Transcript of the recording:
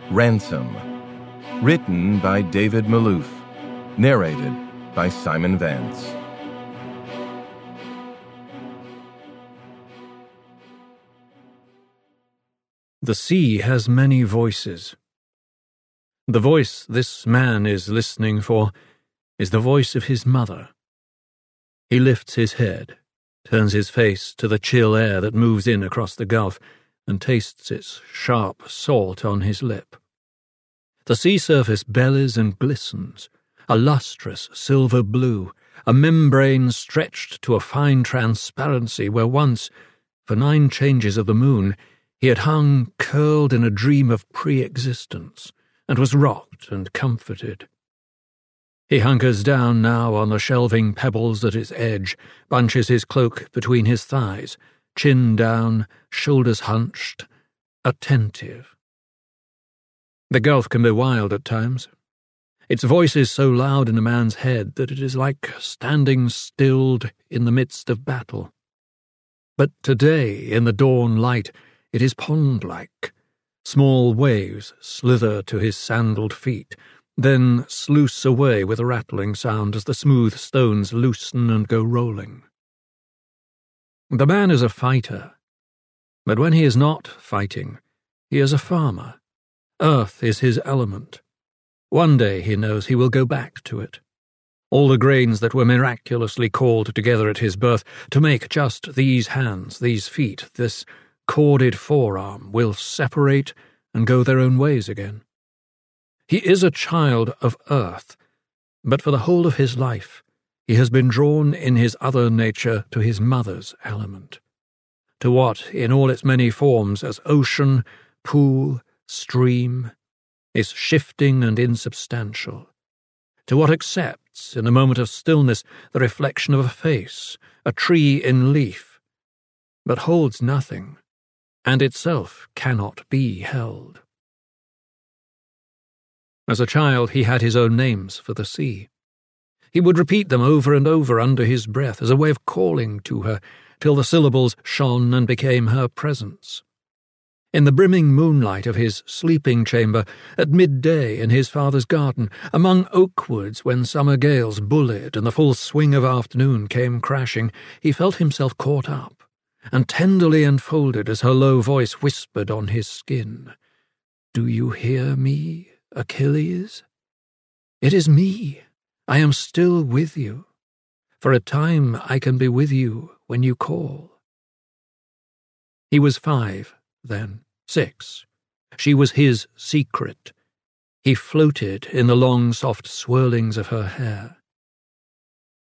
Ransom. Written by David Maloof. Narrated by Simon Vance. The sea has many voices. The voice this man is listening for is the voice of his mother. He lifts his head, turns his face to the chill air that moves in across the gulf, and tastes its sharp salt on his lip. The sea surface bellies and glistens, a lustrous silver blue, a membrane stretched to a fine transparency where once, for 9 changes of the moon, he had hung curled in a dream of pre-existence, and was rocked and comforted. He hunkers down now on the shelving pebbles at its edge, bunches his cloak between his thighs, chin down, shoulders hunched, attentive. The gulf can be wild at times. Its voice is so loud in a man's head that it is like standing stilled in the midst of battle. But today, in the dawn light, it is pond-like. Small waves slither to his sandaled feet, then sluice away with a rattling sound as the smooth stones loosen and go rolling. The man is a fighter, but when he is not fighting, he is a farmer. Earth is his element. One day, he knows, he will go back to it. All the grains that were miraculously called together at his birth to make just these hands, these feet, this corded forearm will separate and go their own ways again. He is a child of earth, but for the whole of his life he has been drawn in his other nature to his mother's element, to what, in all its many forms as ocean, pool, stream, is shifting and insubstantial, to what accepts, in a moment of stillness, the reflection of a face, a tree in leaf, but holds nothing, and itself cannot be held. As a child, he had his own names for the sea. He would repeat them over and over under his breath as a way of calling to her, till the syllables shone and became her presence. In the brimming moonlight of his sleeping chamber, at midday in his father's garden, among oak woods when summer gales bullied and the full swing of afternoon came crashing, he felt himself caught up and tenderly enfolded as her low voice whispered on his skin, "Do you hear me, Achilles? It is me. I am still with you. For a time I can be with you when you call." He was 5, then 6. She was his secret. He floated in the long, soft swirlings of her hair.